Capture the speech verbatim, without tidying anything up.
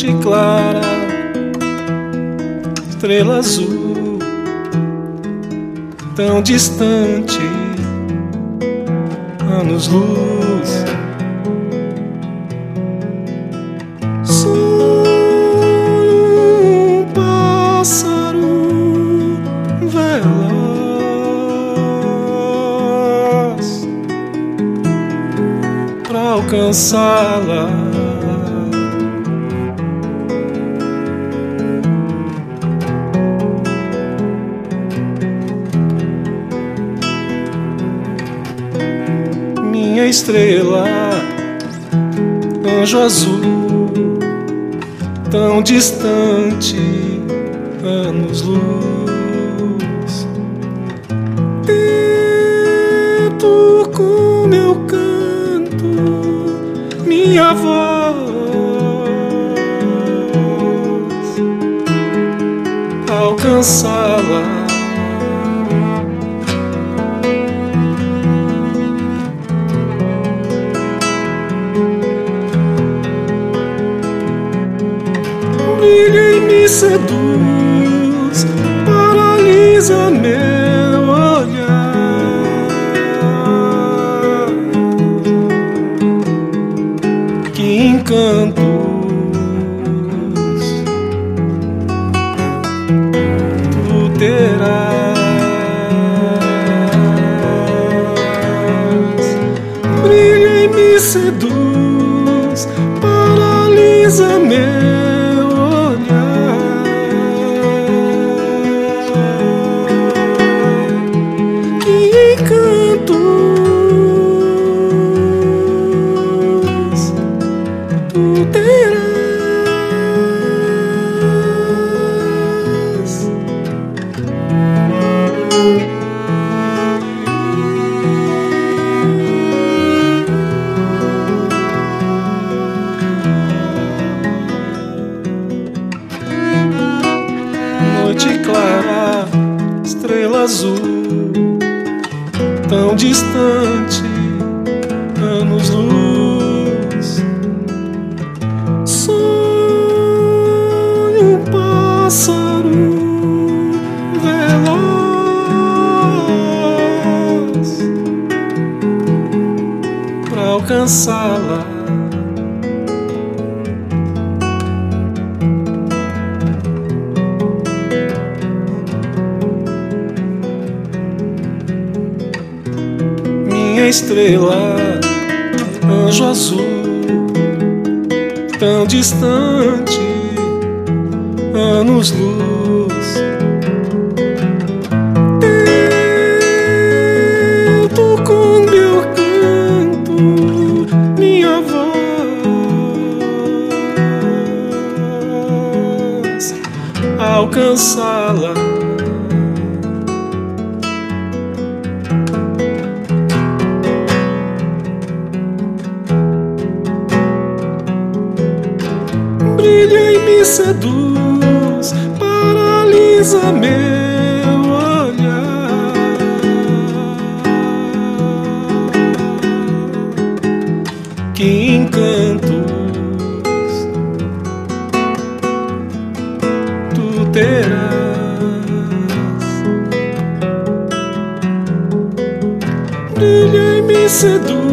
noite clara, estrela azul, tão distante, anos-luz. Sou um pássaro veloz pra alcançá-la. Minha estrela, anjo azul, tão distante, anos-luz. Tento com meu canto, minha voz, alcançá-la. Brilha e me seduz, paralisa meu olhar. Que encantos tu terás. Brilha e me seduz, paralisa meu tu terás. Noite clara, estrela azul, tão distante, anos-luz. Sonho um pássaro veloz pra alcançá-la. Minha estrela, anjo azul, tão distante, anos-luz. Tento com meu canto, minha voz, alcançá-la. Brilha e me seduz, paralisa meu olhar. Que encantos tu terás. Brilha e me seduz.